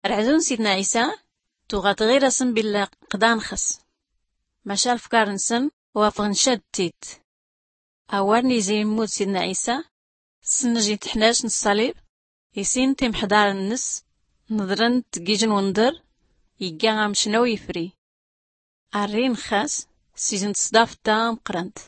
رعدون سيدنا عيسى تغات غير اسم بالله قدان خس ماشا الفكار نسن وافغن شدتيت أورني زي موت سيدنا عيسى سنجي تحناش نصليب يسين تيم حدار النس نظرن تجيجن وندر يجا مشنو يفري أرين خاس سيزن تصداف تام قرنت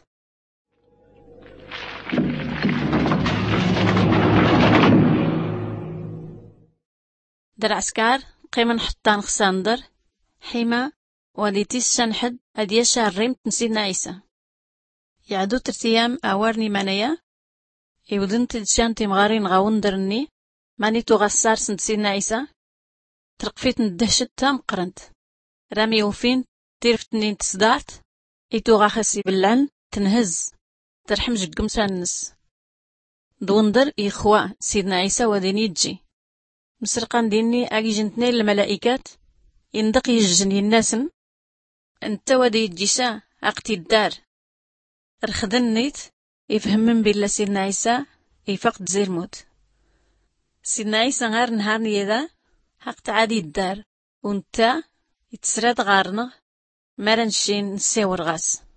در عسكر قيمن حطان خساندر حيما وليتيس سنحد أديشا الريمت نسيدنا عيسى يعدو ترتيام أورني مانيا يودن تدشان تيمغارين غاوندرني ماني تغسار سيدنا عيسى ترقفيت ندهشت تام قرنت رامي وفين تيرفتني تصدعت إيتو غاخسي باللعن تنهز ترحم جقم سانس دوندر إخوة سيدنا عيسى وديني تجي مسرقان ديني أجي جنتني الملائكات يندق يجني الناسن انت ودي تجيسا أقتي الدار رخدن نيت يفهم من بالله سيدنا عيسى يفقد زير موت سيدنا عيسى غار نهارني يدا حق تعادي الدار وانت يتسراد غارنا مرنشين نسيور غاس